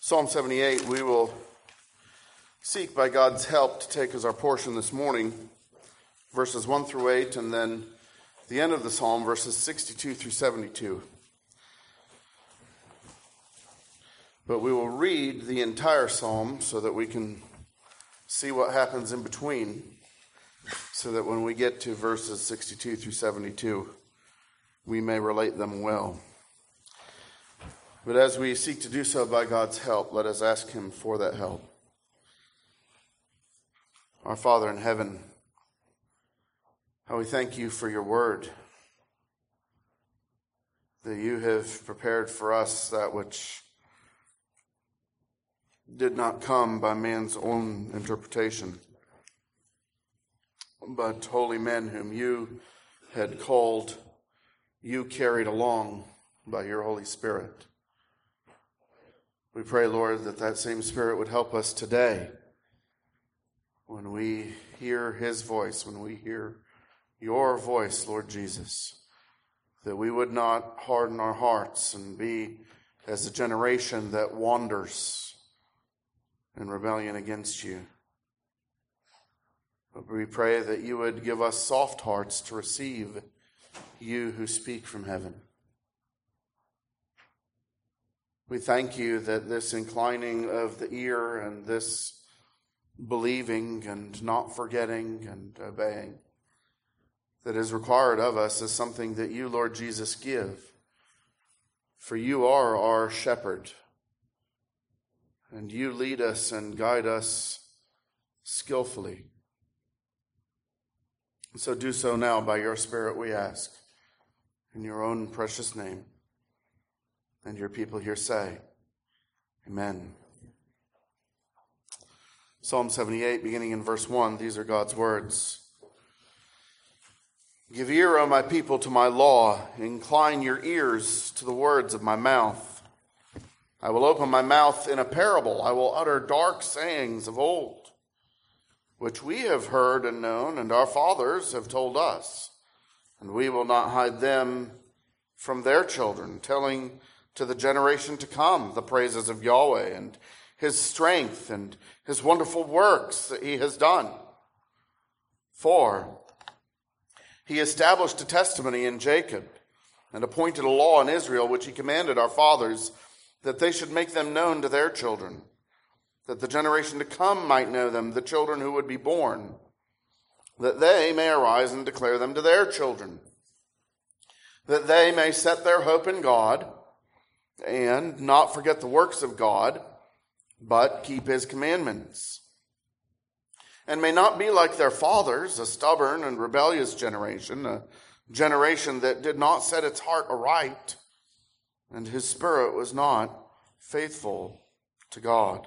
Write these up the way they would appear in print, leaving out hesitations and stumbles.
Psalm 78, we will seek by God's help to take as our portion this morning, verses 1 through 8, and then the end of the psalm, verses 62 through 72. But we will read the entire psalm so that we can see what happens in between, so that when we get to verses 62 through 72, we may relate them well. But as we seek to do so by God's help, let us ask him for that help. Our Father in heaven, how we thank you for your word, that you have prepared for us that which did not come by man's own interpretation, but holy men whom you had called, you carried along by your Holy Spirit. We pray, Lord, that that same Spirit would help us today when we hear his voice, when we hear your voice, Lord Jesus, that we would not harden our hearts and be as a generation that wanders in rebellion against you. But we pray that you would give us soft hearts to receive you who speak from heaven. We thank you that this inclining of the ear and this believing and not forgetting and obeying that is required of us is something that you, Lord Jesus, give. For you are our shepherd, and you lead us and guide us skillfully. So do so now by your Spirit, we ask, in your own precious name. And your people here say, Amen. Psalm 78, beginning in verse 1, these are God's words. Give ear, O my people, to my law. Incline your ears to the words of my mouth. I will open my mouth in a parable. I will utter dark sayings of old, which we have heard and known, and our fathers have told us. And we will not hide them from their children, telling to the generation to come the praises of Yahweh and his strength and his wonderful works that he has done. For he established a testimony in Jacob and appointed a law in Israel, which he commanded our fathers, that they should make them known to their children, that the generation to come might know them, the children who would be born, that they may arise and declare them to their children, that they may set their hope in God, and not forget the works of God, but keep his commandments. And may not be like their fathers, a stubborn and rebellious generation, a generation that did not set its heart aright, and his spirit was not faithful to God.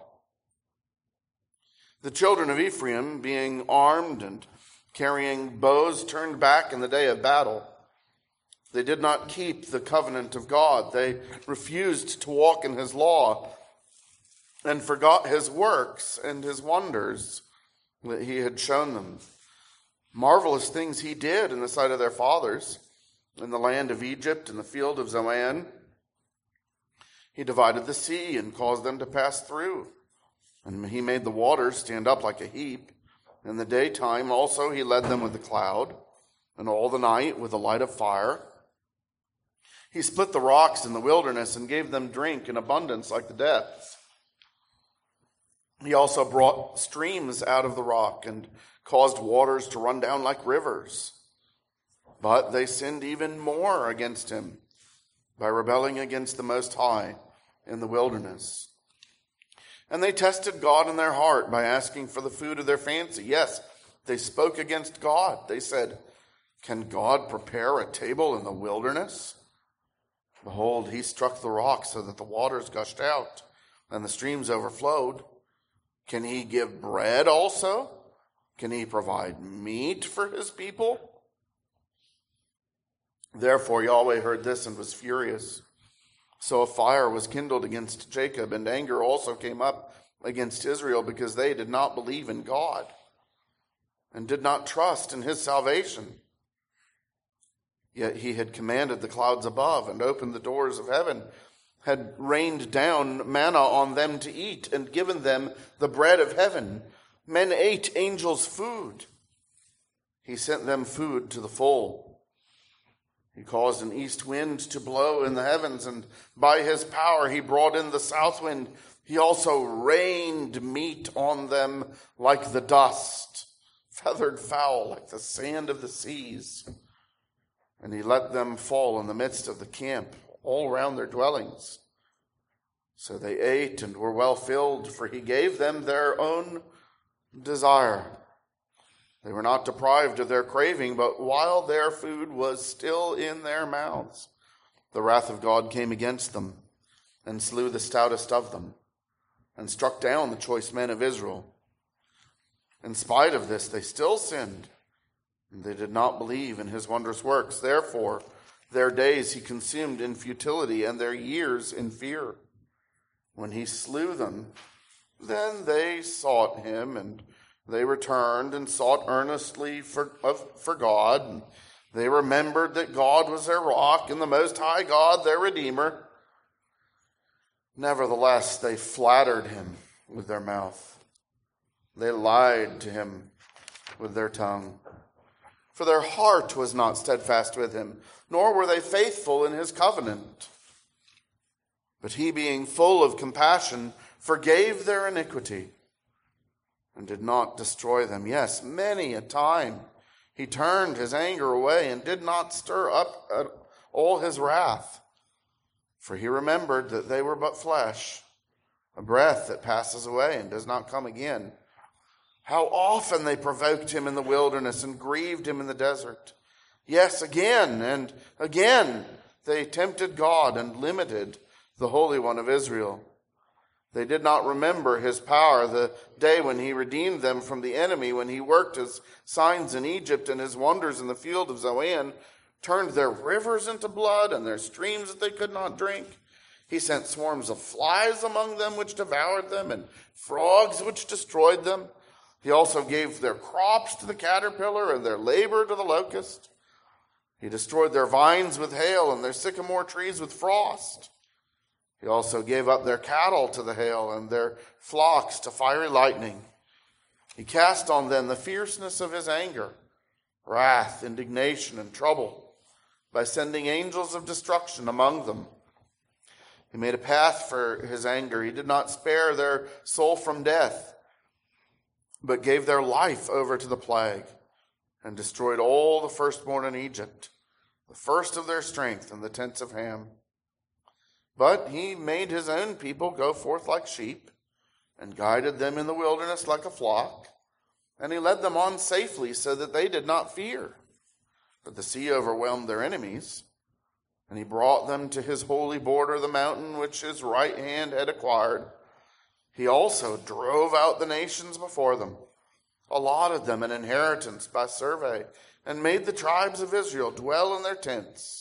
The children of Ephraim, being armed and carrying bows, turned back in the day of battle. They did not keep the covenant of God. They refused to walk in his law and forgot his works and his wonders that he had shown them. Marvelous things he did in the sight of their fathers, in the land of Egypt, in the field of Zoan. He divided the sea and caused them to pass through. And he made the waters stand up like a heap. In the daytime also he led them with a cloud, and all the night with a light of fire. He split the rocks in the wilderness and gave them drink in abundance like the depths. He also brought streams out of the rock and caused waters to run down like rivers. But they sinned even more against him by rebelling against the Most High in the wilderness. And they tested God in their heart by asking for the food of their fancy. Yes, they spoke against God. They said, "Can God prepare a table in the wilderness? Behold, he struck the rock so that the waters gushed out and the streams overflowed. Can he give bread also? Can he provide meat for his people?" Therefore Yahweh heard this and was furious. So a fire was kindled against Jacob, and anger also came up against Israel, because they did not believe in God and did not trust in his salvation. Yet he had commanded the clouds above and opened the doors of heaven, had rained down manna on them to eat and given them the bread of heaven. Men ate angels' food. He sent them food to the full. He caused an east wind to blow in the heavens, and by his power he brought in the south wind. He also rained meat on them like the dust, feathered fowl like the sand of the seas. And he let them fall in the midst of the camp, all round their dwellings. So they ate and were well filled, for he gave them their own desire. They were not deprived of their craving, but while their food was still in their mouths, the wrath of God came against them and slew the stoutest of them and struck down the choice men of Israel. In spite of this, they still sinned, and they did not believe in his wondrous works. Therefore, their days he consumed in futility, and their years in fear. When he slew them, then they sought him, and they returned and sought earnestly for God. And they remembered that God was their rock, and the Most High God their Redeemer. Nevertheless, they flattered him with their mouth. They lied to him with their tongue. For their heart was not steadfast with him, nor were they faithful in his covenant. But he, being full of compassion, forgave their iniquity and did not destroy them. Yes, many a time he turned his anger away and did not stir up all his wrath. For he remembered that they were but flesh, a breath that passes away and does not come again. How often they provoked him in the wilderness and grieved him in the desert. Yes, again and again they tempted God and limited the Holy One of Israel. They did not remember his power, the day when he redeemed them from the enemy, when he worked his signs in Egypt and his wonders in the field of Zoan, turned their rivers into blood and their streams that they could not drink. He sent swarms of flies among them which devoured them, and frogs which destroyed them. He also gave their crops to the caterpillar and their labor to the locust. He destroyed their vines with hail and their sycamore trees with frost. He also gave up their cattle to the hail and their flocks to fiery lightning. He cast on them the fierceness of his anger, wrath, indignation, and trouble, by sending angels of destruction among them. He made a path for his anger. He did not spare their soul from death, but gave their life over to the plague, and destroyed all the firstborn in Egypt, the first of their strength in the tents of Ham. But he made his own people go forth like sheep, and guided them in the wilderness like a flock, and he led them on safely so that they did not fear. But the sea overwhelmed their enemies, and he brought them to his holy border, the mountain which his right hand had acquired. He also drove out the nations before them, allotted them an inheritance by survey, and made the tribes of Israel dwell in their tents.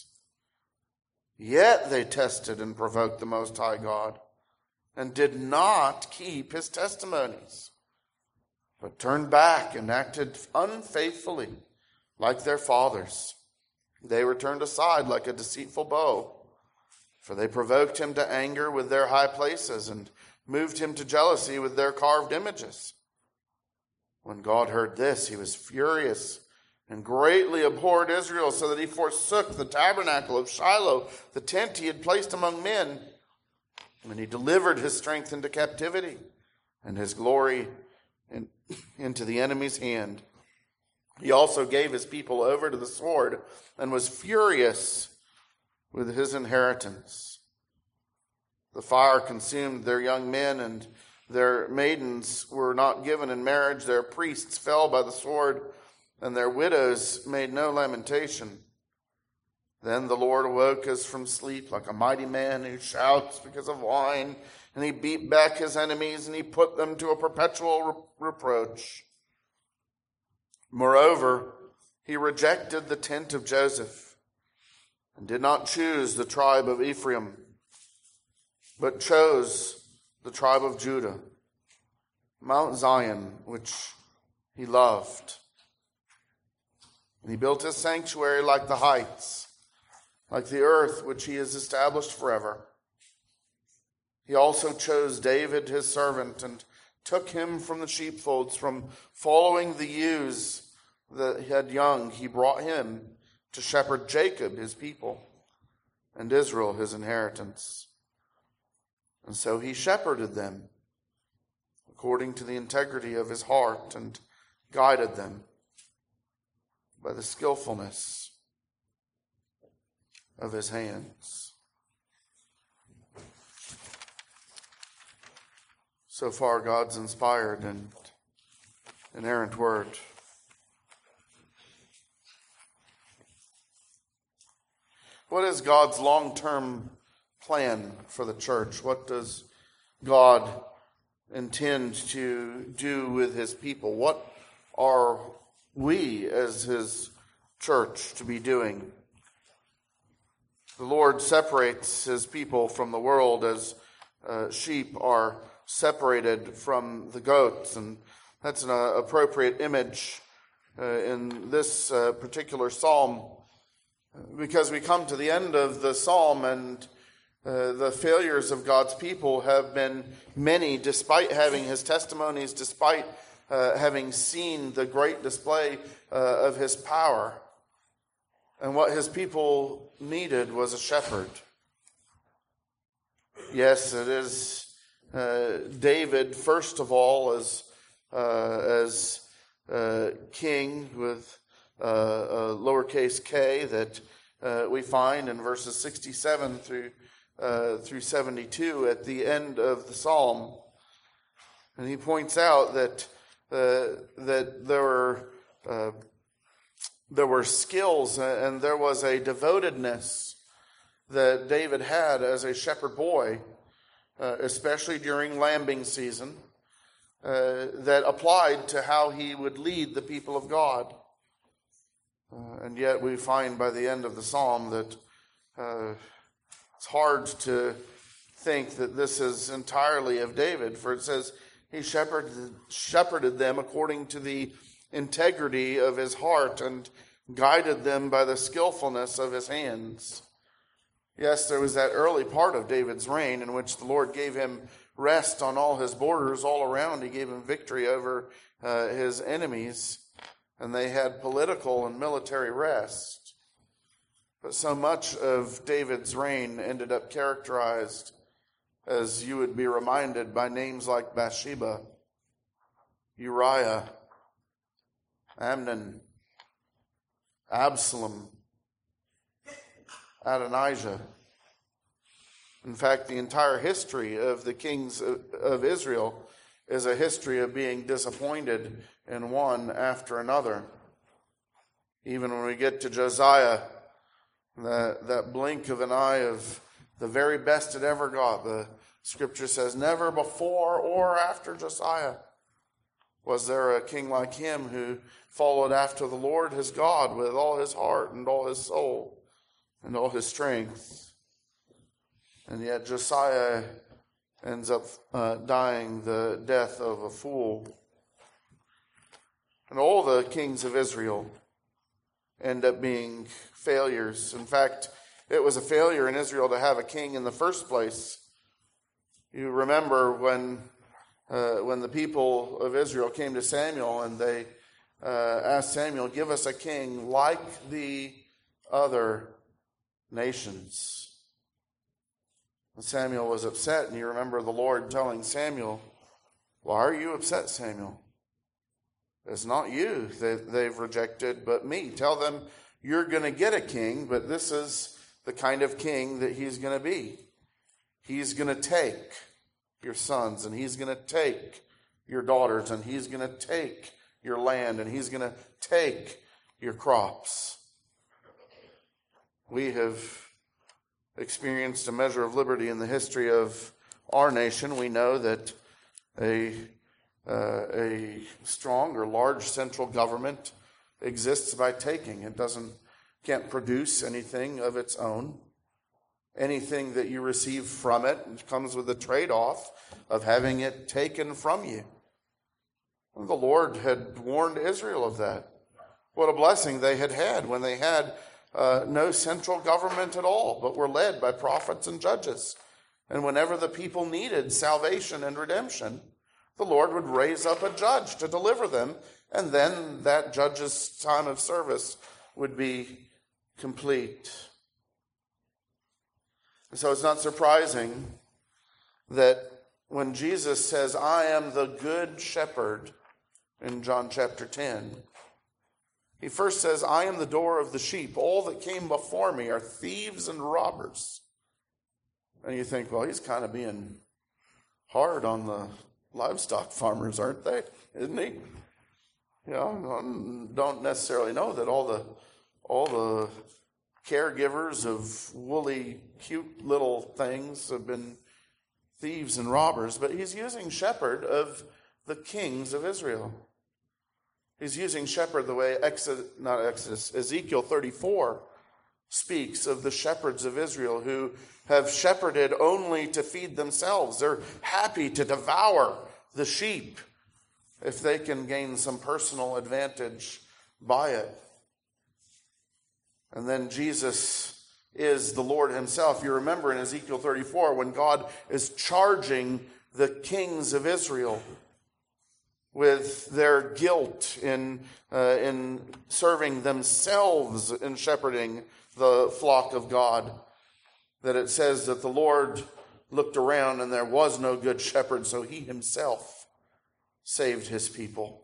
Yet they tested and provoked the Most High God, and did not keep his testimonies, but turned back and acted unfaithfully like their fathers. They were turned aside like a deceitful bow, for they provoked him to anger with their high places and moved him to jealousy with their carved images. When God heard this, he was furious and greatly abhorred Israel, so that he forsook the tabernacle of Shiloh, the tent he had placed among men. And he delivered his strength into captivity, and his glory into the enemy's hand. He also gave his people over to the sword, and was furious with his inheritance. The fire consumed their young men, and their maidens were not given in marriage. Their priests fell by the sword, and their widows made no lamentation. Then the Lord awoke as from sleep, like a mighty man who shouts because of wine, and he beat back his enemies, and he put them to a perpetual reproach. Moreover, he rejected the tent of Joseph, and did not choose the tribe of Ephraim, but chose the tribe of Judah, Mount Zion, which he loved. And he built his sanctuary like the heights, like the earth which he has established forever. He also chose David, his servant, and took him from the sheepfolds, from following the ewes that he had young. He brought him to shepherd Jacob, his people, and Israel, his inheritance. And so he shepherded them according to the integrity of his heart and guided them by the skillfulness of his hands. So far, God's inspired and inerrant word. What is God's long-term plan for the church? What does God intend to do with his people? What are we as his church to be doing? The Lord separates his people from the world as sheep are separated from the goats, and that's an appropriate image in this particular psalm, because we come to the end of the psalm and the failures of God's people have been many, despite having his testimonies, despite having seen the great display of his power. And what his people needed was a shepherd. Yes, it is David, first of all, as king with a lowercase k that we find in verses 67 through 72 at the end of the psalm. And he points out that there were skills and there was a devotedness that David had as a shepherd boy, especially during lambing season, that applied to how he would lead the people of God. And yet we find by the end of the psalm that it's hard to think that this is entirely of David, for it says he shepherded them according to the integrity of his heart and guided them by the skillfulness of his hands. Yes, there was that early part of David's reign in which the Lord gave him rest on all his borders all around. He gave him victory over his enemies, and they had political and military rest. But so much of David's reign ended up characterized, as you would be reminded, by names like Bathsheba, Uriah, Amnon, Absalom, Adonijah. In fact, the entire history of the kings of Israel is a history of being disappointed in one after another. Even when we get to Josiah, that blink of an eye of the very best it ever got, the scripture says, never before or after Josiah was there a king like him who followed after the Lord his God with all his heart and all his soul and all his strength. And yet Josiah ends up dying the death of a fool. And all the kings of Israel end up being failures. In fact, it was a failure in Israel to have a king in the first place. You remember when the people of Israel came to Samuel and they asked Samuel, give us a king like the other nations. And Samuel was upset, and you remember the Lord telling Samuel, why are you upset, Samuel? It's not you that they've rejected, but me. Tell them you're going to get a king, but this is the kind of king that he's going to be. He's going to take your sons, and he's going to take your daughters, and he's going to take your land, and he's going to take your crops. We have experienced a measure of liberty in the history of our nation. We know that a strong or large central government exists by taking. It can't produce anything of its own. Anything that you receive from it comes with a trade-off of having it taken from you. And the Lord had warned Israel of that. What a blessing they had when they had no central government at all, but were led by prophets and judges. And whenever the people needed salvation and redemption, the Lord would raise up a judge to deliver them, and then that judge's time of service would be complete. And so it's not surprising that when Jesus says, I am the good shepherd, in John chapter 10, he first says, I am the door of the sheep. All that came before me are thieves and robbers. And you think, well, he's kind of being hard on the livestock farmers, aren't they? Isn't he? You know, don't necessarily know that all the caregivers of woolly, cute little things have been thieves and robbers, but he's using shepherd of the kings of Israel. He's using shepherd the way Ezekiel 34 speaks of the shepherds of Israel who have shepherded only to feed themselves. They're happy to devour the sheep if they can gain some personal advantage by it. And then Jesus is the Lord himself. You remember in Ezekiel 34 when God is charging the kings of Israel with their guilt in serving themselves in shepherding the flock of God, that it says that the Lord looked around and there was no good shepherd, so he himself saved his people.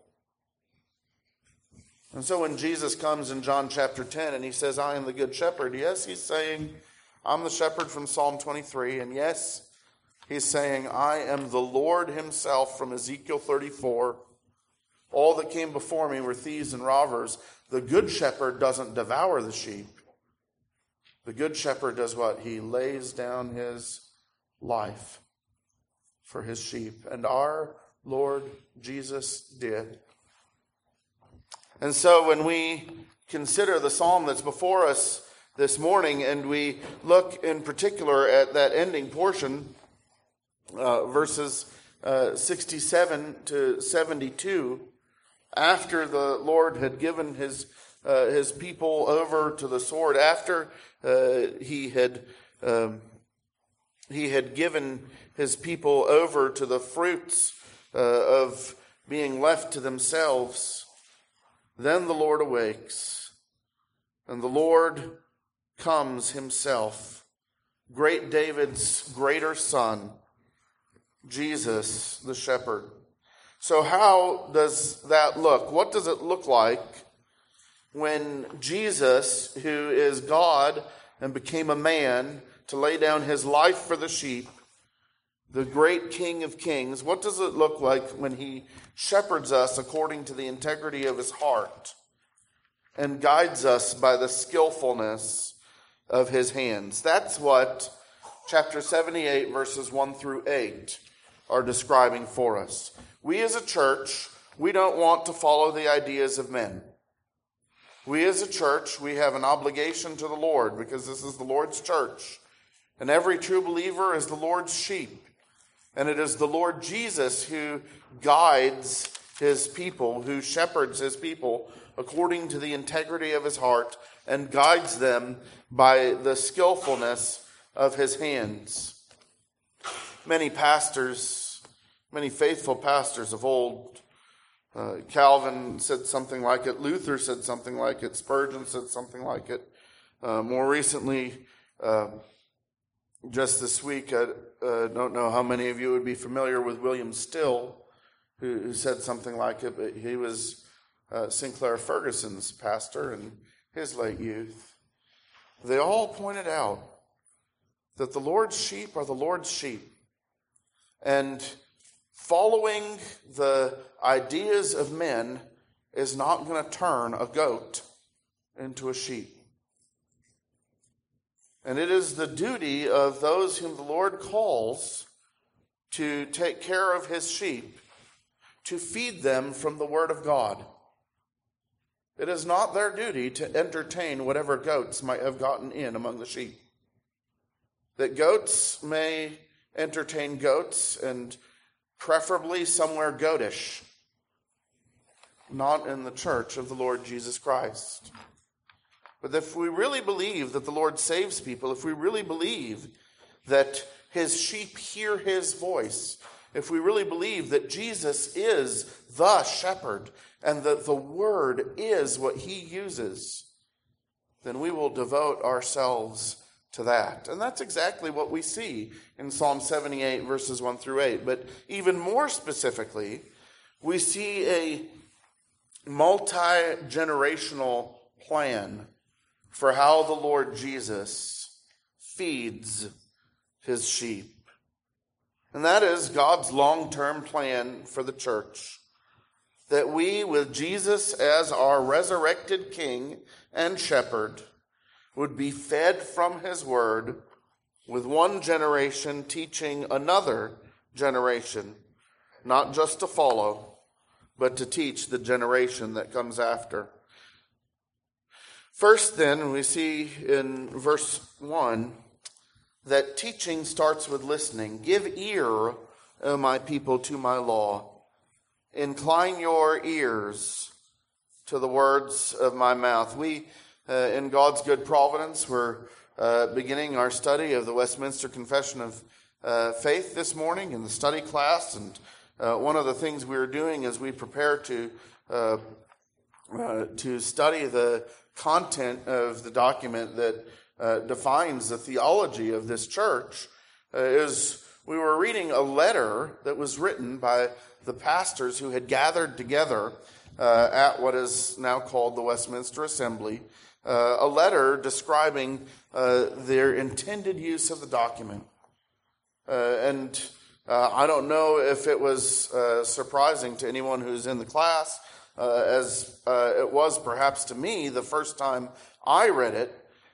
And so when Jesus comes in John chapter 10 and he says, I am the good shepherd, yes, he's saying, I'm the shepherd from Psalm 23. And yes, he's saying, I am the Lord himself from Ezekiel 34. All that came before me were thieves and robbers. The good shepherd doesn't devour the sheep. The good shepherd does what? He lays down his life for his sheep. And our Lord Jesus did. And so when we consider the psalm that's before us this morning, and we look in particular at that ending portion, verses 67 to 72, after the Lord had given his people over to the sword, after he had given his people over to the fruits of being left to themselves, then the Lord awakes, and the Lord comes himself, great David's greater son, Jesus the shepherd. So how does that look? What does it look like when Jesus, who is God and became a man to lay down his life for the sheep, the great King of Kings, what does it look like when he shepherds us according to the integrity of his heart and guides us by the skillfulness of his hands? That's what chapter 78, verses 1 through 8 are describing for us. We as a church, we don't want to follow the ideas of men. We as a church, we have an obligation to the Lord because this is the Lord's church. And every true believer is the Lord's sheep. And it is the Lord Jesus who guides his people, who shepherds his people according to the integrity of his heart and guides them by the skillfulness of his hands. Many pastors, many faithful pastors of old, Calvin said something like it, Luther said something like it, Spurgeon said something like it. More recently, just this week, I don't know how many of you would be familiar with William Still, who said something like it, but he was Sinclair Ferguson's pastor in his late youth. They all pointed out that the Lord's sheep are the Lord's sheep. And following the ideas of men is not going to turn a goat into a sheep. And it is the duty of those whom the Lord calls to take care of his sheep, to feed them from the Word of God. It is not their duty to entertain whatever goats might have gotten in among the sheep. That goats may entertain goats, and preferably somewhere goatish, not in the church of the Lord Jesus Christ. But if we really believe that the Lord saves people, if we really believe that his sheep hear his voice, if we really believe that Jesus is the shepherd and that the word is what he uses, then we will devote ourselves to that. And that's exactly what we see in Psalm 78, verses 1 through 8. But even more specifically, we see a multi-generational plan for how the Lord Jesus feeds his sheep. And that is God's long-term plan for the church. That we, with Jesus as our resurrected King and Shepherd, would be fed from his word, with one generation teaching another generation, not just to follow, but to teach the generation that comes after. First, then, we see in verse 1 that teaching starts with listening. Give ear, O my people, to my law. Incline your ears to the words of my mouth. We, in God's good providence, we're beginning our study of the Westminster Confession of Faith this morning in the study class. And one of the things we're doing as we prepare to study the content of the document that defines the theology of this church is we were reading a letter that was written by the pastors who had gathered together at what is now called the Westminster Assembly, a letter describing their intended use of the document. And I don't know if it was surprising to anyone who's in the class, as it was perhaps to me the first time I read it,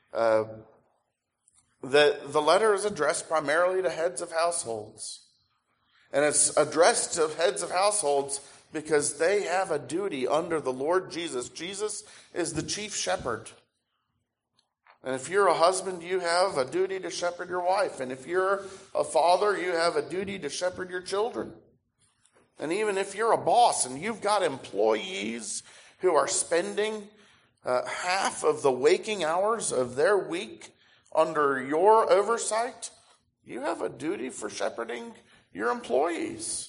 that the letter is addressed primarily to heads of households. And it's addressed to heads of households because they have a duty under the Lord Jesus. Jesus is the chief shepherd. And if you're a husband, you have a duty to shepherd your wife. And if you're a father, you have a duty to shepherd your children. And even if you're a boss and you've got employees who are spending half of the waking hours of their week under your oversight, you have a duty for shepherding your employees.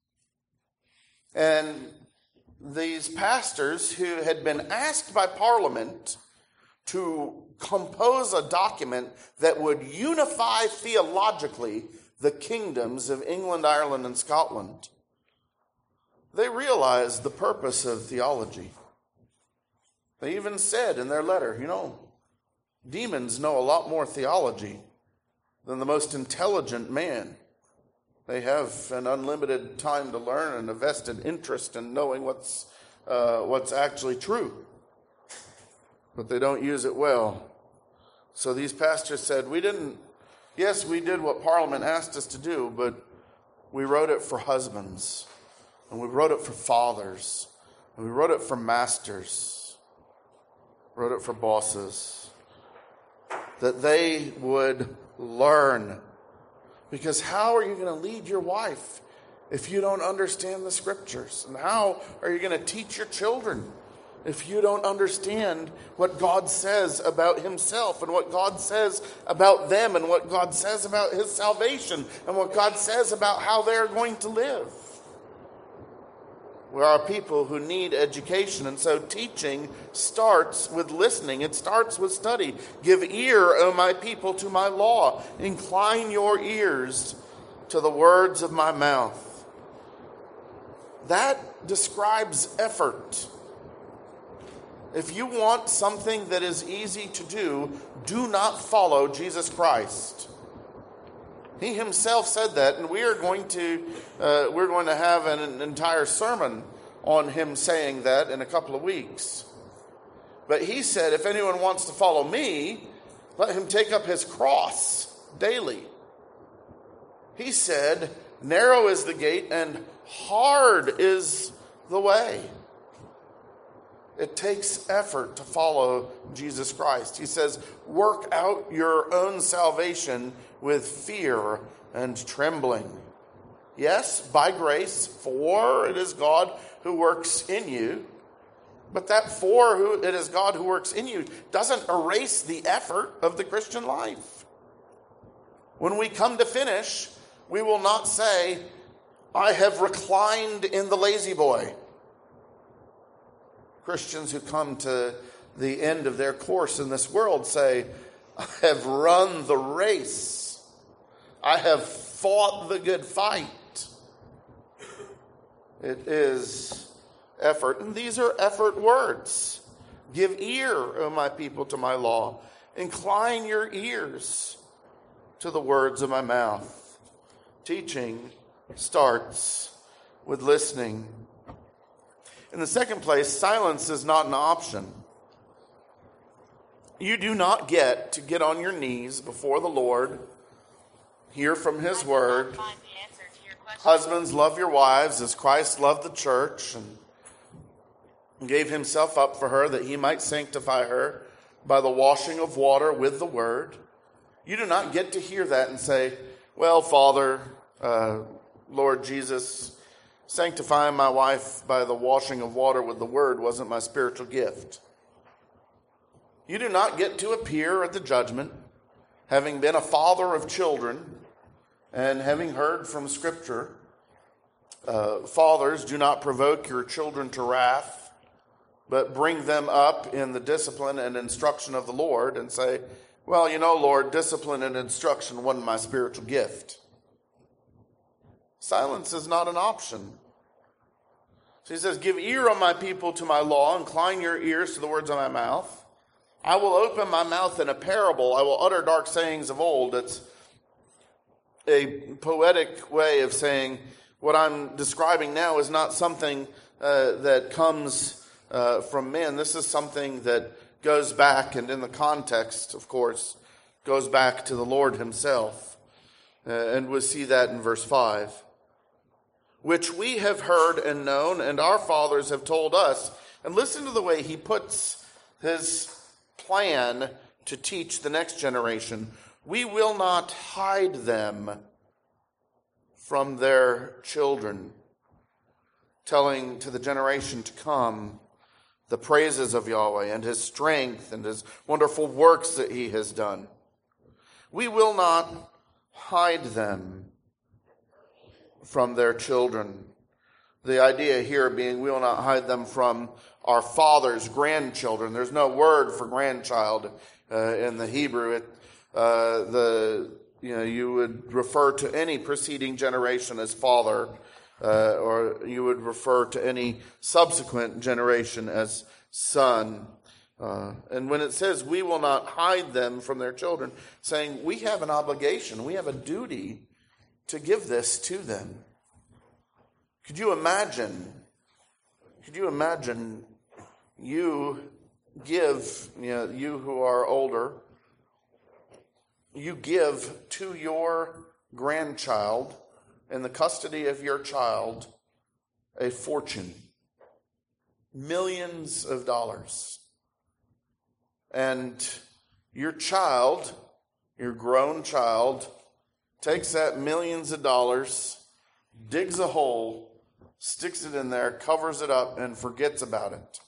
And these pastors who had been asked by Parliament to compose a document that would unify theologically the kingdoms of England, Ireland, and Scotland, they realized the purpose of theology. They even said in their letter, demons know a lot more theology than the most intelligent man. They have an unlimited time to learn and a vested interest in knowing what's actually true. But they don't use it well. So these pastors said, we did what Parliament asked us to do, but we wrote it for husbands, and we wrote it for fathers, and we wrote it for masters, wrote it for bosses, that they would learn. Because how are you going to lead your wife if you don't understand the scriptures? And how are you going to teach your children if you don't understand what God says about himself and what God says about them and what God says about his salvation and what God says about how they're going to live? We are people who need education, and so teaching starts with listening. It starts with study. Give ear, O my people, to my law. Incline your ears to the words of my mouth. That describes effort. If you want something that is easy to do not follow Jesus Christ. He himself said that, and we're going to have an entire sermon on him saying that in a couple of weeks. But he said, if anyone wants to follow me, let him take up his cross daily. He said, narrow is the gate and hard is the way. It takes effort to follow Jesus Christ. He says, work out your own salvation with fear and trembling. Yes, by grace, for it is God who works in you. But that it is God who works in you doesn't erase the effort of the Christian life. When we come to finish, we will not say, I have reclined in the lazy boy. Christians who come to the end of their course in this world say, I have run the race. I have fought the good fight. It is effort. And these are effort words. Give ear, O my people, to my law. Incline your ears to the words of my mouth. Teaching starts with listening. In the second place, silence is not an option. You do not get to get on your knees before the Lord, hear from his word. Husbands, love your wives as Christ loved the church and gave himself up for her that he might sanctify her by the washing of water with the word. You do not get to hear that and say, well, Father, Lord Jesus, sanctifying my wife by the washing of water with the word wasn't my spiritual gift. You do not get to appear at the judgment, having been a father of children and having heard from Scripture. Fathers, do not provoke your children to wrath, but bring them up in the discipline and instruction of the Lord and say, well, you know, Lord, discipline and instruction wasn't my spiritual gift. Silence is not an option. So he says, give ear, O my people, to my law. Incline your ears to the words of my mouth. I will open my mouth in a parable. I will utter dark sayings of old. It's a poetic way of saying what I'm describing now is not something that comes from men. This is something that goes back, and in the context, of course, goes back to the Lord himself. And we'll see that in verse 5. Which we have heard and known, and our fathers have told us. And listen to the way he puts his plan to teach the next generation. We will not hide them from their children, telling to the generation to come the praises of Yahweh and his strength and his wonderful works that he has done. We will not hide them from their children. The idea here being we will not hide them from our father's grandchildren. There's no word for grandchild in the Hebrew. You would refer to any preceding generation as father, or you would refer to any subsequent generation as son. And when it says we will not hide them from their children, saying we have an obligation, we have a duty to give this to them. Could you imagine you give, you who are older, you give to your grandchild in the custody of your child a fortune, millions of dollars. And your child, your grown child, takes that millions of dollars, digs a hole, sticks it in there, covers it up, and forgets about it.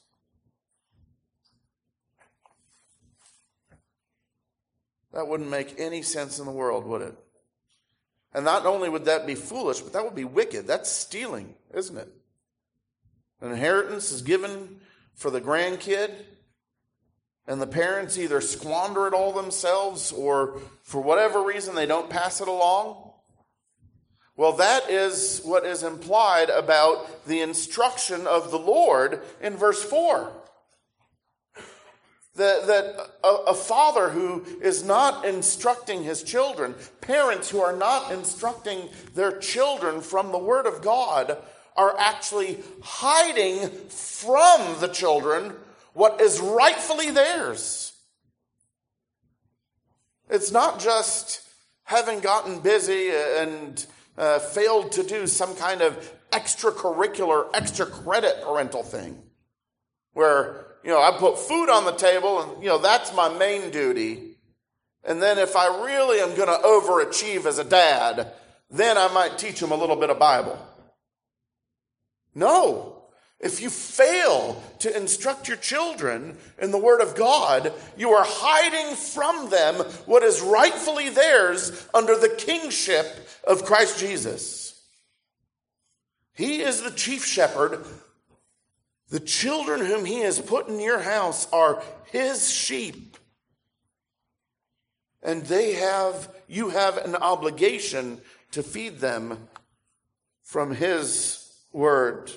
That wouldn't make any sense in the world, would it? And not only would that be foolish, but that would be wicked. That's stealing, isn't it? An inheritance is given for the grandkid, and the parents either squander it all themselves or for whatever reason they don't pass it along. Well, that is what is implied about the instruction of the Lord in verse 4. That a father who is not instructing his children, parents who are not instructing their children from the Word of God, are actually hiding from the children what is rightfully theirs. It's not just having gotten busy and failed to do some kind of extracurricular, extra credit parental thing where, I put food on the table and, that's my main duty. And then if I really am going to overachieve as a dad, then I might teach them a little bit of Bible. No. If you fail to instruct your children in the Word of God, you are hiding from them what is rightfully theirs under the kingship of Christ Jesus. He is the chief shepherd. The children whom he has put in your house are his sheep. And you have an obligation to feed them from his word.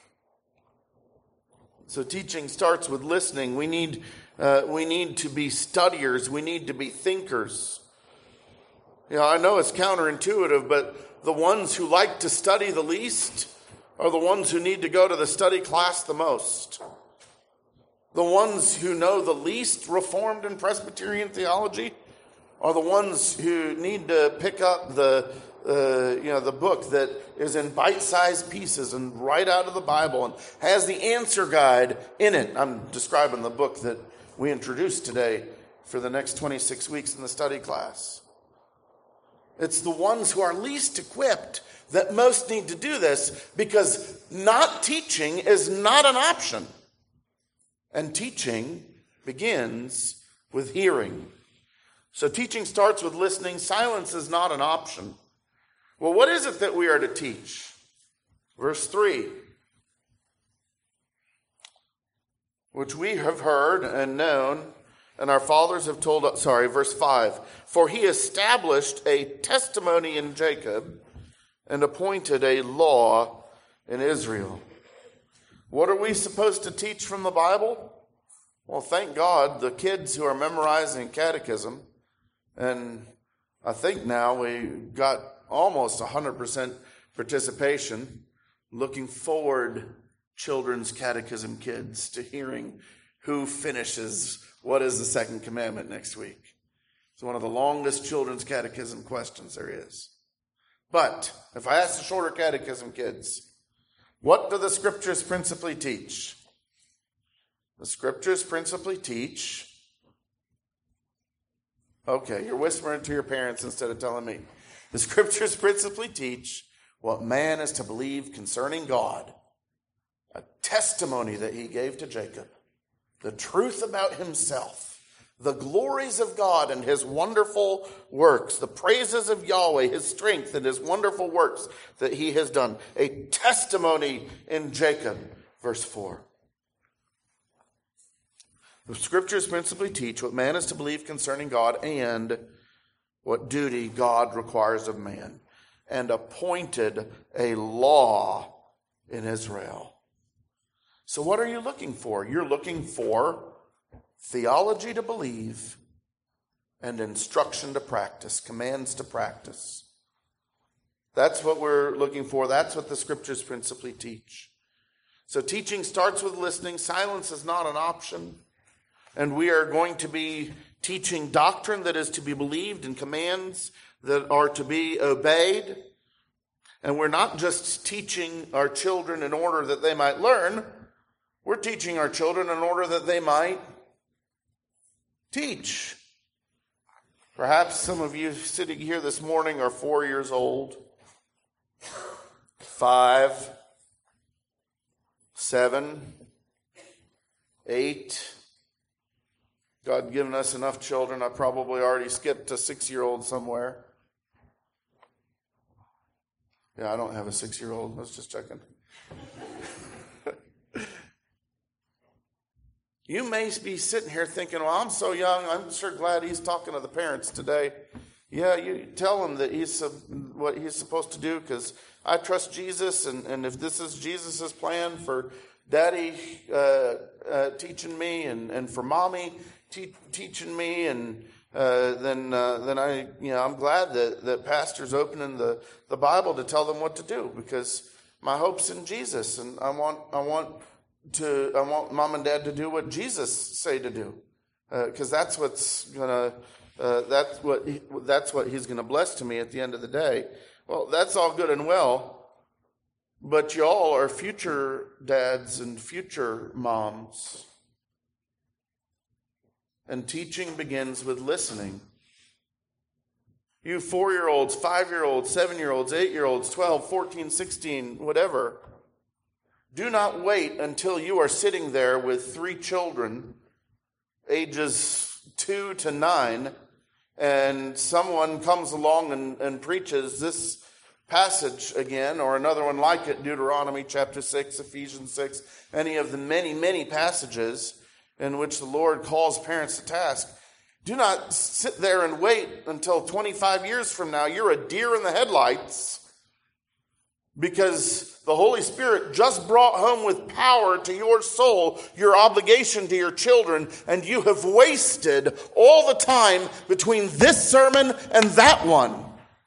So teaching starts with listening. We need to be studiers. We need to be thinkers. I know it's counterintuitive, but the ones who like to study the least are the ones who need to go to the study class the most. The ones who know the least Reformed and Presbyterian theology are the ones who need to pick up the book that is in bite-sized pieces and right out of the Bible and has the answer guide in it. I'm describing the book that we introduced today for the next 26 weeks in the study class. It's the ones who are least equipped that most need to do this, because not teaching is not an option. And teaching begins with hearing. So teaching starts with listening. Silence is not an option. Well, what is it that we are to teach? Verse 3. Which we have heard and known, and our fathers have told us. Verse 5. For he established a testimony in Jacob and appointed a law in Israel. What are we supposed to teach from the Bible? Well, thank God, the kids who are memorizing catechism, and I think now we got almost 100% participation. Looking forward, children's catechism kids, to hearing who finishes what is the second commandment next week. It's one of the longest children's catechism questions there is. But if I ask the shorter catechism kids, what do the scriptures principally teach? The scriptures principally teach. Okay, you're whispering to your parents instead of telling me. The scriptures principally teach what man is to believe concerning God, a testimony that he gave to Jacob, the truth about himself, the glories of God and his wonderful works, the praises of Yahweh, his strength and his wonderful works that he has done. A testimony in Jacob, verse 4. The scriptures principally teach what man is to believe concerning God and what duty God requires of man, and appointed a law in Israel. So what are you looking for? You're looking for theology to believe and instruction to practice, commands to practice. That's what we're looking for. That's what the scriptures principally teach. So teaching starts with listening. Silence is not an option. And we are going to be teaching doctrine that is to be believed and commands that are to be obeyed. And we're not just teaching our children in order that they might learn. We're teaching our children in order that they might teach. Perhaps some of you sitting here this morning are 4 years old, 5, 7, 8. God given us enough children. I probably already skipped a 6-year-old somewhere. Yeah, I don't have a 6-year-old. I was just checking. You may be sitting here thinking, well, I'm so young. I'm sure glad he's talking to the parents today. Yeah, you tell him that what he's supposed to do, because I trust Jesus, and if this is Jesus' plan for Daddy teaching me and for Mommy teaching me, and then I'm glad that Pastor's opening the Bible to tell them what to do, because my hope's in Jesus, and I want Mom and Dad to do what Jesus say to do, because that's what He's gonna bless to me at the end of the day. Well, that's all good and well, but y'all are future dads and future moms. And teaching begins with listening. You 4-year-olds, 5-year-olds, 7-year-olds, 8-year-olds, 12, 14, 16, whatever. Do not wait until you are sitting there with 3 children, ages 2 to 9, and someone comes along and preaches this passage again, or another one like it, Deuteronomy chapter 6, Ephesians 6, any of the many, many passages in which the Lord calls parents to task. Do not sit there and wait until 25 years from now. You're a deer in the headlights because the Holy Spirit just brought home with power to your soul your obligation to your children, and you have wasted all the time between this sermon and that one,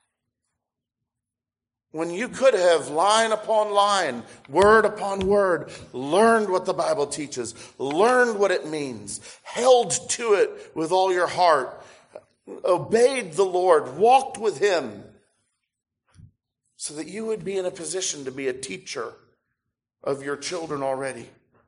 when you could have, line upon line, word upon word, learned what the Bible teaches, learned what it means, held to it with all your heart, obeyed the Lord, walked with Him, so that you would be in a position to be a teacher of your children already.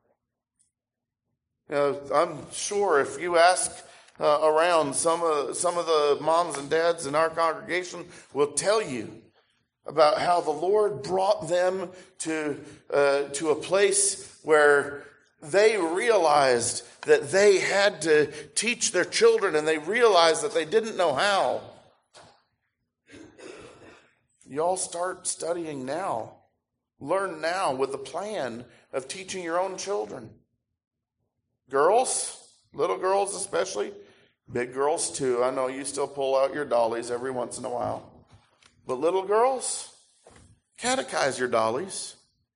You know, I'm sure if you ask around, some of the moms and dads in our congregation will tell you about how the Lord brought them to a place where they realized that they had to teach their children, and they realized that they didn't know how. You all start studying now. Learn now with the plan of teaching your own children. Girls, little girls especially, big girls too. I know you still pull out your dollies every once in a while. But little girls, catechize your dollies.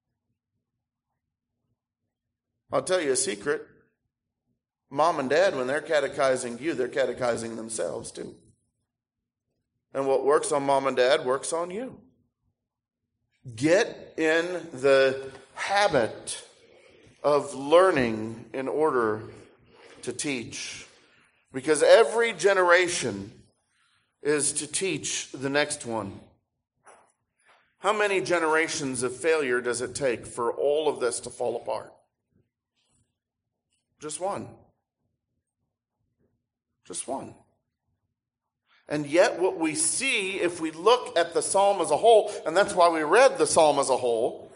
I'll tell you a secret. Mom and dad, when they're catechizing you, they're catechizing themselves too. And what works on mom and dad works on you. Get in the habit of learning in order to teach. Because every generation is to teach the next one. How many generations of failure does it take for all of this to fall apart? Just one. Just one. And yet what we see, if we look at the psalm as a whole, and that's why we read the psalm as a whole,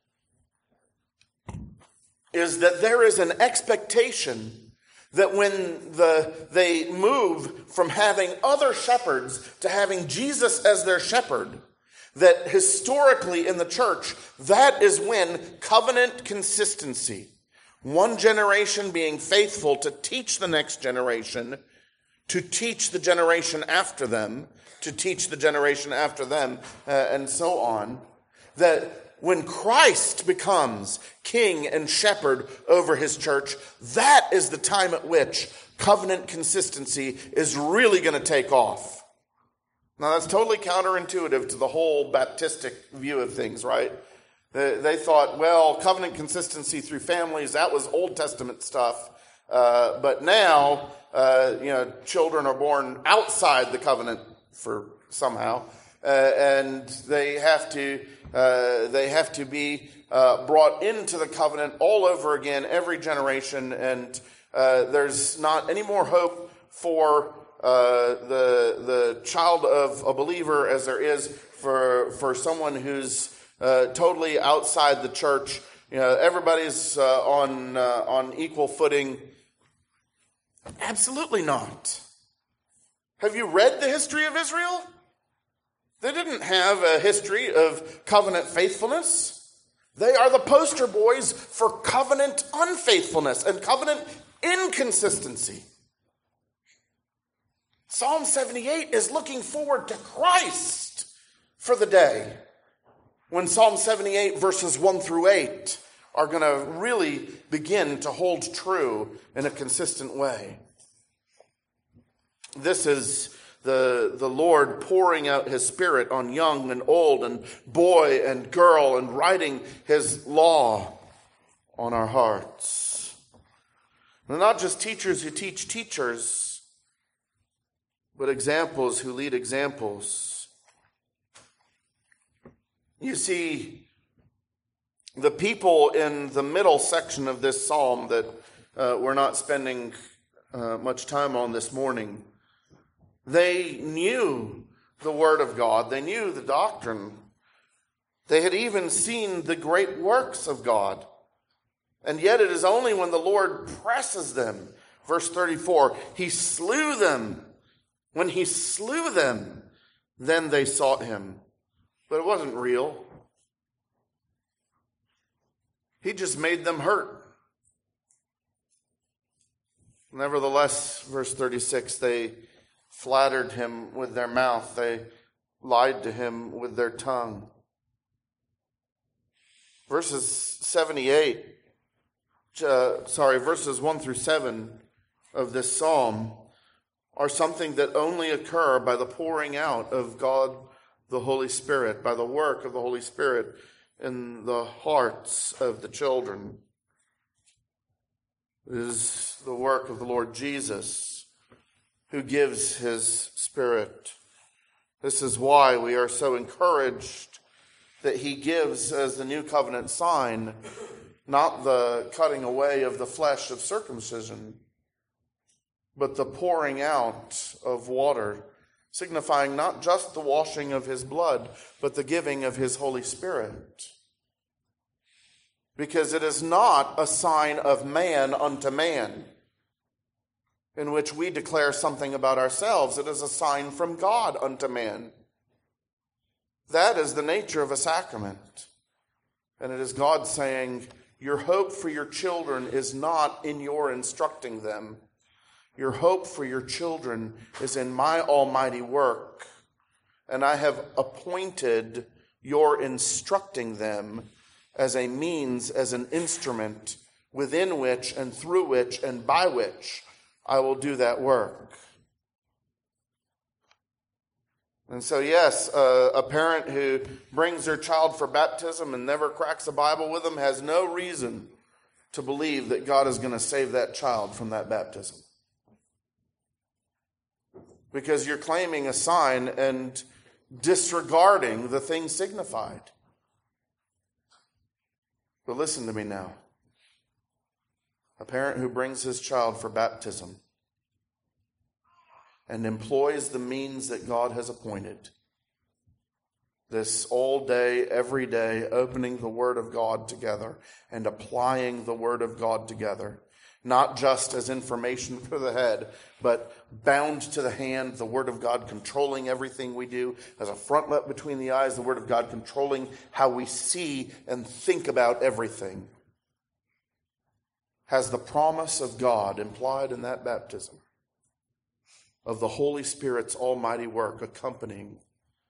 is that there is an expectation that when they move from having other shepherds to having Jesus as their shepherd, that historically in the church, that is when covenant consistency, one generation being faithful to teach the next generation, to teach the generation after them, to teach the generation after them, and so on, that when Christ becomes king and shepherd over his church, that is the time at which covenant consistency is really going to take off. Now, that's totally counterintuitive to the whole Baptistic view of things, right? They thought, well, covenant consistency through families, that was Old Testament stuff. But now, children are born outside the covenant for somehow, and they have to be brought into the covenant all over again every generation, and there's not any more hope for the child of a believer as there is for someone who's totally outside the church. You know, everybody's on equal footing. Absolutely not. Have you read the history of Israel? They didn't have a history of covenant faithfulness. They are the poster boys for covenant unfaithfulness and covenant inconsistency. Psalm 78 is looking forward to Christ for the day when Psalm 78 verses 1 through 8 are going to really begin to hold true in a consistent way. This is the Lord pouring out his Spirit on young and old and boy and girl and writing his law on our hearts. They're not just teachers who teach teachers, but examples who lead examples. You see, the people in the middle section of this psalm that we're not spending much time on this morning, they knew the Word of God. They knew the doctrine. They had even seen the great works of God. And yet it is only when the Lord presses them, verse 34, he slew them. When he slew them, then they sought him. But it wasn't real. He just made them hurt. Nevertheless, verse 36, they flattered him with their mouth. They lied to him with their tongue. Verses 1 through 7 of this psalm are something that only occur by the pouring out of God the Holy Spirit, by the work of the Holy Spirit in the hearts of the children. It is the work of the Lord Jesus who gives his Spirit. This is why we are so encouraged that he gives as the new covenant sign not the cutting away of the flesh of circumcision, but the pouring out of water, signifying not just the washing of his blood, but the giving of his Holy Spirit. Because it is not a sign of man unto man, in which we declare something about ourselves. It is a sign from God unto man. That is the nature of a sacrament. And it is God saying, your hope for your children is not in your instructing them. Your hope for your children is in my almighty work. And I have appointed your instructing them as a means, as an instrument within which and through which and by which I will do that work. And so, yes, a parent who brings their child for baptism and never cracks a Bible with them has no reason to believe that God is going to save that child from that baptism. Because you're claiming a sign and disregarding the thing signified. But listen to me now. A parent who brings his child for baptism and employs the means that God has appointed, this all day, every day, opening the Word of God together and applying the Word of God together, not just as information for the head, but bound to the hand, the Word of God controlling everything we do, as a frontlet between the eyes, the Word of God controlling how we see and think about everything, has the promise of God implied in that baptism, of the Holy Spirit's almighty work accompanying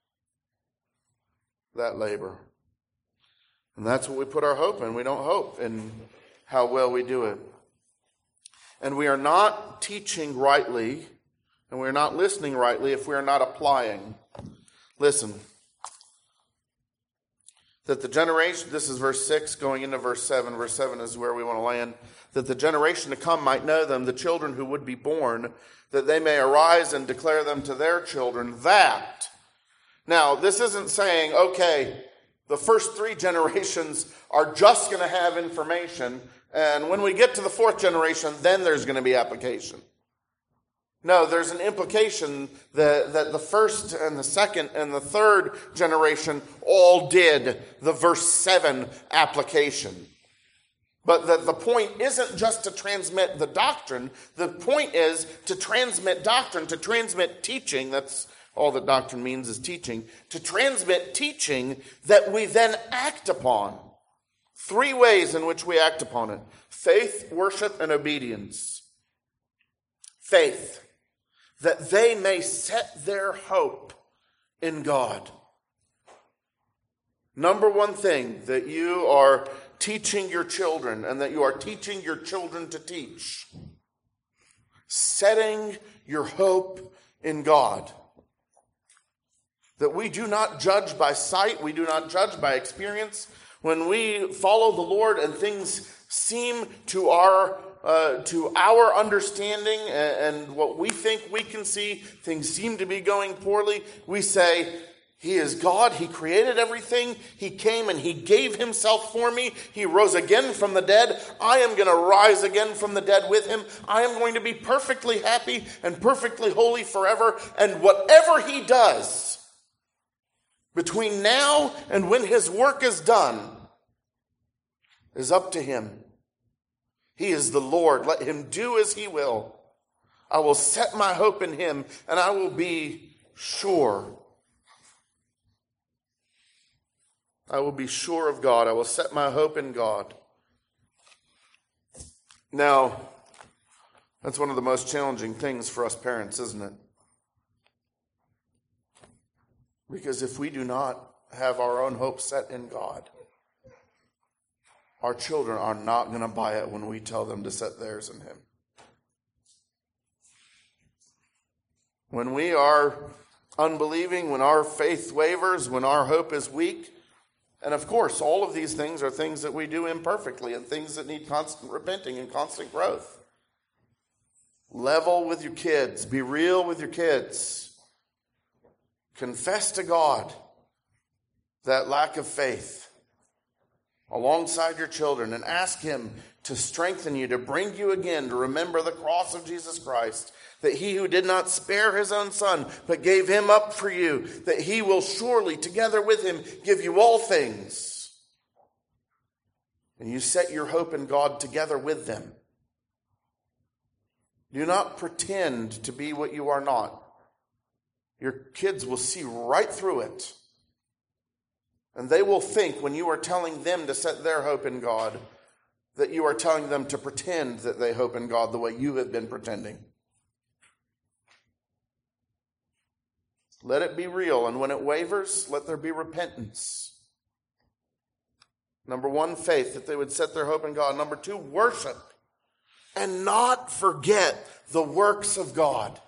that labor. And that's what we put our hope in. We don't hope in how well we do it. And we are not teaching rightly, and we are not listening rightly if we are not applying. Listen. That the generation, this is verse 6 going into verse 7. Verse 7 is where we want to land. That the generation to come might know them, the children who would be born, that they may arise and declare them to their children, that. Now, this isn't saying, okay, the first 3 generations are just going to have information, and when we get to the 4th generation, then there's going to be application. No, there's an implication that the first and the second and the third generation all did the verse 7 application. But the point isn't just to transmit the doctrine. The point is to transmit doctrine, to transmit teaching. That's all that doctrine means, is teaching. To transmit teaching that we then act upon. 3 ways in which we act upon it: faith, worship, and obedience. Faith, that they may set their hope in God. Number 1 thing that you are teaching your children, and that you are teaching your children to teach: setting your hope in God. That we do not judge by sight, we do not judge by experience. When we follow the Lord and things seem to our understanding and what we think we can see, things seem to be going poorly, we say, He is God. He created everything. He came and He gave Himself for me. He rose again from the dead. I am going to rise again from the dead with Him. I am going to be perfectly happy and perfectly holy forever. And whatever He does, between now and when his work is done is up to him. He is the Lord. Let him do as he will. I will set my hope in him, and I will be sure. I will be sure of God. I will set my hope in God. Now, that's one of the most challenging things for us parents, isn't it? Because if we do not have our own hope set in God, our children are not going to buy it when we tell them to set theirs in him. When we are unbelieving, when our faith wavers, when our hope is weak, and of course, all of these things are things that we do imperfectly and things that need constant repenting and constant growth. Level with your kids. Be real with your kids. Confess to God that lack of faith alongside your children and ask him to strengthen you, to bring you again to remember the cross of Jesus Christ, that he who did not spare his own son but gave him up for you, that he will surely together with him give you all things. And you set your hope in God together with them. Do not pretend to be what you are not. Your kids will see right through it. And they will think when you are telling them to set their hope in God, that you are telling them to pretend that they hope in God the way you have been pretending. Let it be real, and when it wavers, let there be repentance. Number one, faith, that they would set their hope in God. Number two, worship, and not forget the works of God.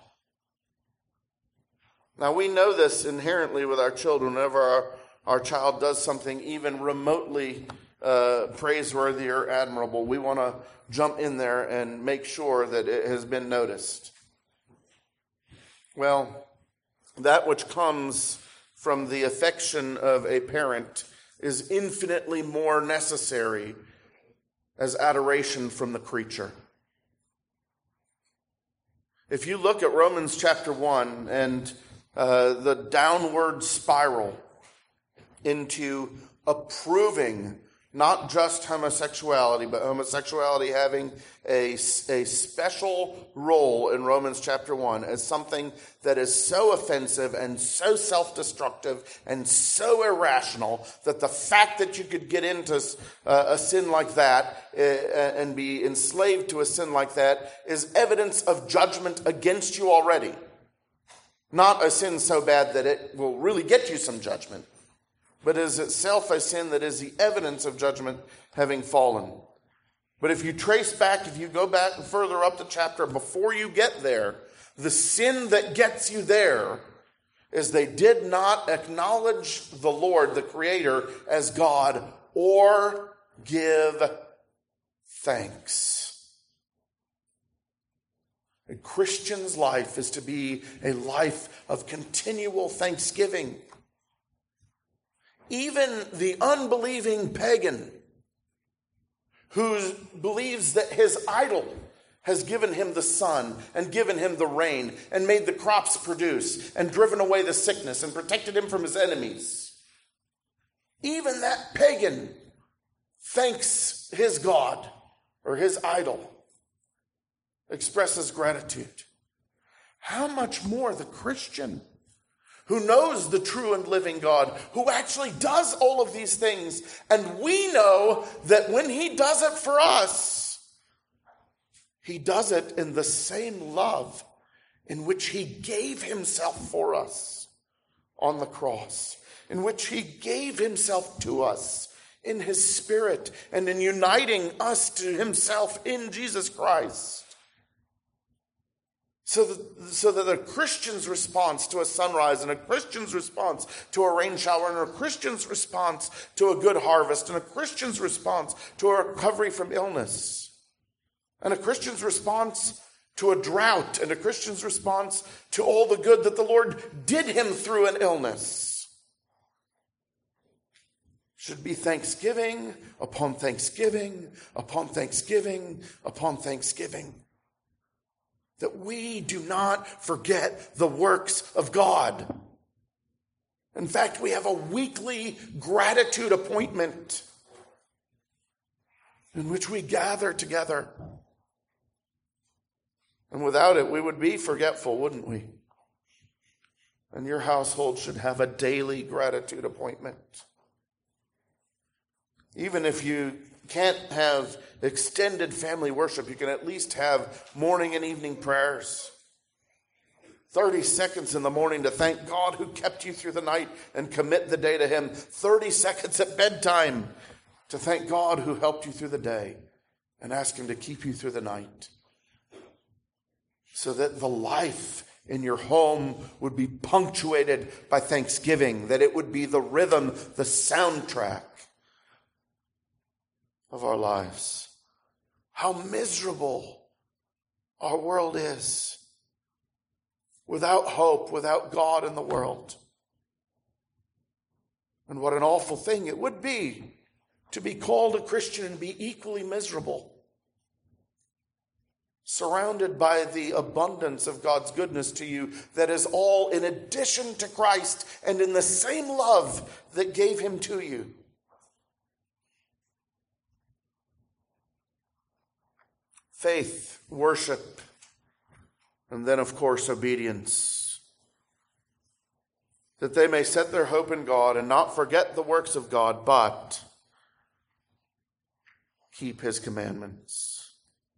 Now, we know this inherently with our children. Whenever our child does something even remotely praiseworthy or admirable, we want to jump in there and make sure that it has been noticed. Well, that which comes from the affection of a parent is infinitely more necessary as adoration from the creature. If you look at Romans chapter 1 and the downward spiral into approving not just homosexuality, but homosexuality having a special role in Romans chapter 1 as something that is so offensive and so self-destructive and so irrational that the fact that you could get into a sin like that and be enslaved to a sin like that is evidence of judgment against you already. Not a sin so bad that it will really get you some judgment, but is itself a sin that is the evidence of judgment having fallen. But if you trace back, if you go back further up the chapter before you get there, the sin that gets you there is they did not acknowledge the Lord, the Creator, as God or give thanks. A Christian's life is to be a life of continual thanksgiving. Even the unbelieving pagan who believes that his idol has given him the sun and given him the rain and made the crops produce and driven away the sickness and protected him from his enemies. Even that pagan thanks his God or his idol, expresses gratitude. How much more the Christian who knows the true and living God, who actually does all of these things, and we know that when he does it for us, he does it in the same love in which he gave himself for us on the cross, in which he gave himself to us in his Spirit and in uniting us to himself in Jesus Christ. So that a Christian's response to a sunrise and a Christian's response to a rain shower and a Christian's response to a good harvest and a Christian's response to a recovery from illness and a Christian's response to a drought and a Christian's response to all the good that the Lord did him through an illness should be thanksgiving upon thanksgiving upon thanksgiving upon thanksgiving. That we do not forget the works of God. In fact, we have a weekly gratitude appointment in which we gather together. And without it, we would be forgetful, wouldn't we? And your household should have a daily gratitude appointment. Even if you can't have extended family worship, you can at least have morning and evening prayers. 30 seconds in the morning to thank God who kept you through the night and commit the day to Him. 30 seconds at bedtime to thank God who helped you through the day and ask Him to keep you through the night. So that the life in your home would be punctuated by thanksgiving, that it would be the rhythm, the soundtrack of our lives. How miserable our world is. Without hope, without God in the world. And what an awful thing it would be to be called a Christian and be equally miserable. Surrounded by the abundance of God's goodness to you that is all in addition to Christ and in the same love that gave Him to you. Faith, worship, and then, of course, obedience. That they may set their hope in God and not forget the works of God, but keep His commandments.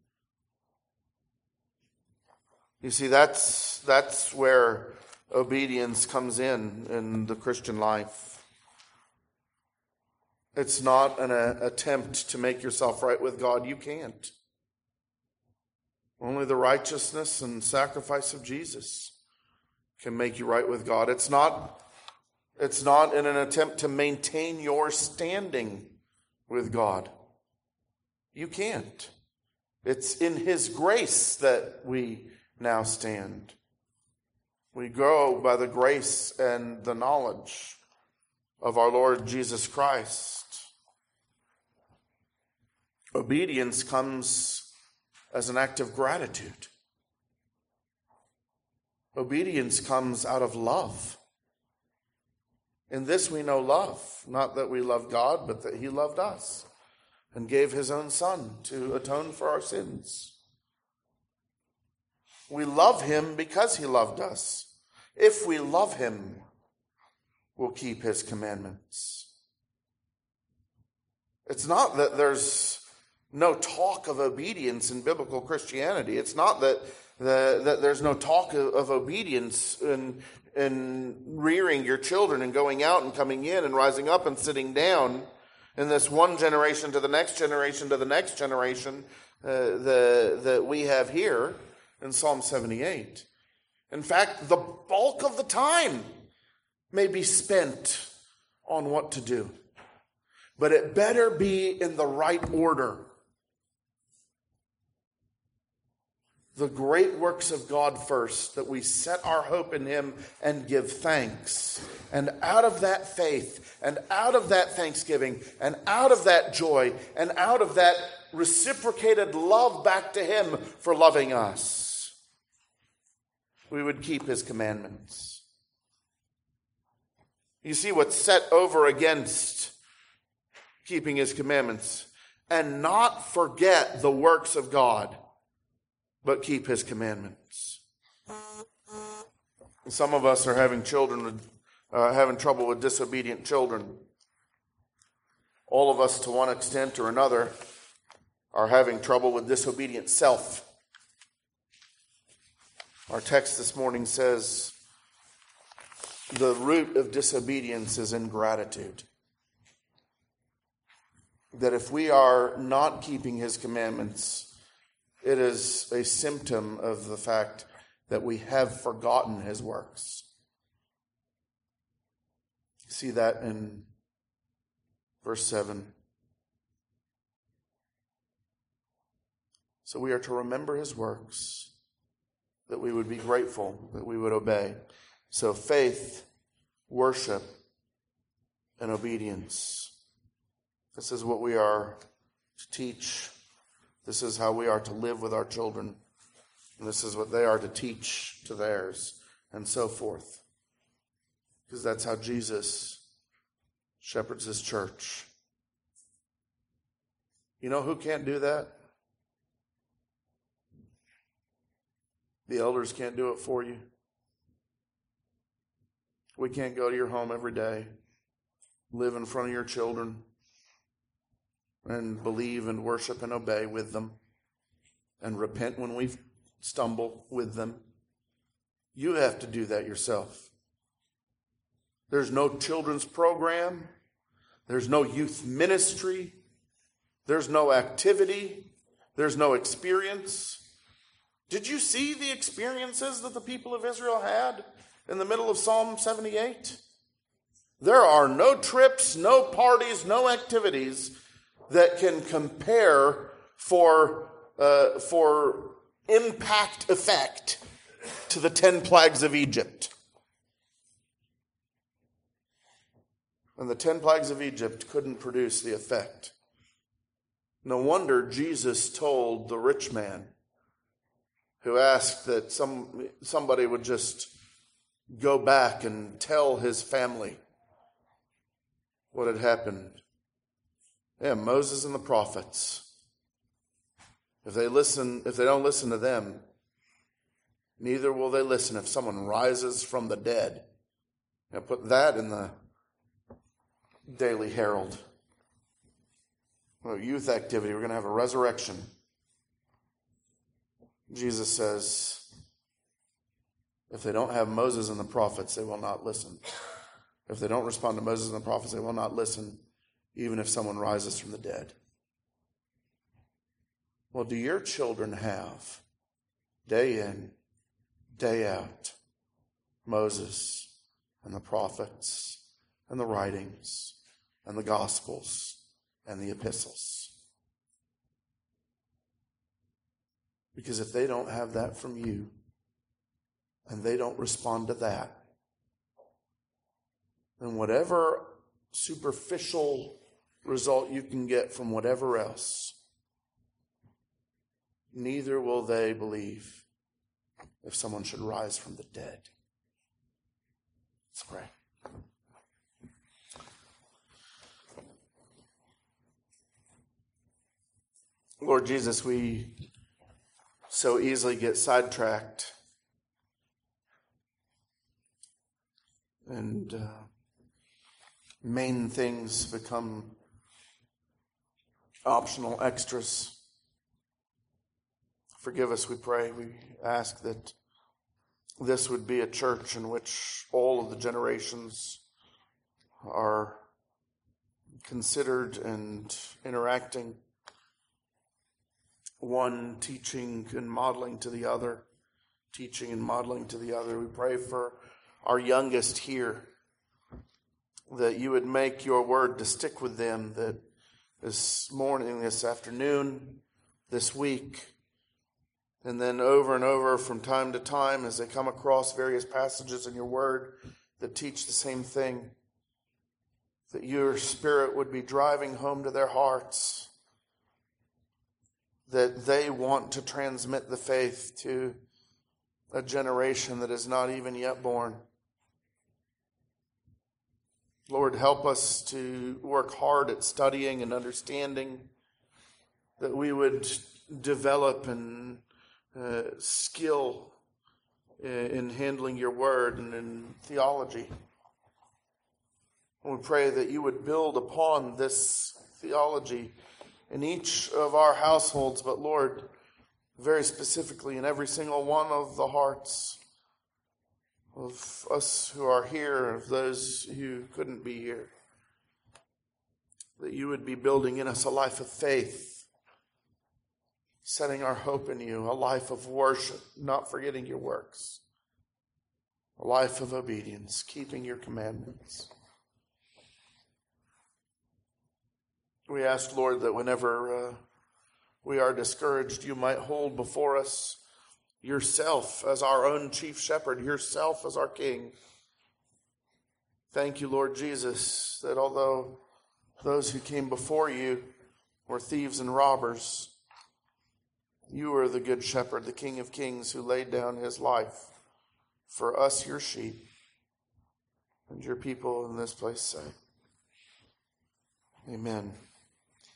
You see, that's where obedience comes in the Christian life. It's not an attempt to make yourself right with God. You can't. Only the righteousness and sacrifice of Jesus can make you right with God. It's not in an attempt to maintain your standing with God. You can't. It's in His grace that we now stand. We grow by the grace and the knowledge of our Lord Jesus Christ. Obedience comes as an act of gratitude. Obedience comes out of love. In this we know love, not that we love God, but that He loved us and gave His own Son to atone for our sins. We love Him because He loved us. If we love Him, we'll keep His commandments. It's not that there's no talk of obedience in biblical Christianity. It's not that there's no talk of obedience in rearing your children and going out and coming in and rising up and sitting down in this one generation to the next generation to the next generation that we have here in Psalm 78. In fact, the bulk of the time may be spent on what to do. But it better be in the right order. The great works of God first, that we set our hope in Him and give thanks. And out of that faith, and out of that thanksgiving, and out of that joy, and out of that reciprocated love back to Him for loving us, we would keep His commandments. You see what's set over against keeping His commandments, and not forget the works of God, but keep His commandments. Some of us are having trouble with disobedient children. All of us, to one extent or another, are having trouble with disobedient self. Our text this morning says the root of disobedience is ingratitude. That if we are not keeping His commandments, it is a symptom of the fact that we have forgotten His works. See that in verse 7. So we are to remember His works, that we would be grateful, that we would obey. So faith, worship, and obedience. This is what we are to teach. This is how we are to live with our children. And this is what they are to teach to theirs, and so forth. Because that's how Jesus shepherds his church. You know who can't do that? The elders can't do it for you. We can't go to your home every day, live in front of your children, and believe and worship and obey with them, and repent when we stumble with them. You have to do that yourself. There's no children's program. There's no youth ministry. There's no activity. There's no experience. Did you see the experiences that the people of Israel had in the middle of Psalm 78? There are no trips, no parties, no activities that can compare for impact effect to the 10 plagues of Egypt. And the 10 plagues of Egypt couldn't produce the effect. No wonder Jesus told the rich man who asked that somebody would just go back and tell his family what had happened. Yeah, Moses and the prophets. If they don't listen to them, neither will they listen if someone rises from the dead. Now put that in the Daily Herald. Youth activity, we're going to have a resurrection. Jesus says, if they don't have Moses and the prophets, they will not listen. If they don't respond to Moses and the prophets, they will not listen, even if someone rises from the dead. Well, do your children have, day in, day out, Moses and the prophets and the writings and the Gospels and the epistles? Because if they don't have that from you, and they don't respond to that, then whatever superficial result you can get from whatever else, neither will they believe if someone should rise from the dead. Let's pray. Lord Jesus, we so easily get sidetracked and main things become optional extras. Forgive us, we pray. We ask that this would be a church in which all of the generations are considered and interacting, one teaching and modeling to the other, teaching and modeling to the other. We pray for our youngest here, that you would make your word to stick with them, that this morning, this afternoon, this week, and then over and over from time to time as they come across various passages in your word that teach the same thing, that your Spirit would be driving home to their hearts, that they want to transmit the faith to a generation that is not even yet born. Lord, help us to work hard at studying and understanding, that we would develop and skill in handling your word and in theology. We pray that you would build upon this theology in each of our households, but Lord, very specifically in every single one of the hearts of us who are here, of those who couldn't be here, that you would be building in us a life of faith, setting our hope in you, a life of worship, not forgetting your works, a life of obedience, keeping your commandments. We ask, Lord, that whenever we are discouraged, you might hold before us yourself as our own chief shepherd, yourself as our king. Thank you, Lord Jesus, that although those who came before you were thieves and robbers, you are the good shepherd, the King of Kings, who laid down his life for us, your sheep. And your people in this place say, Amen.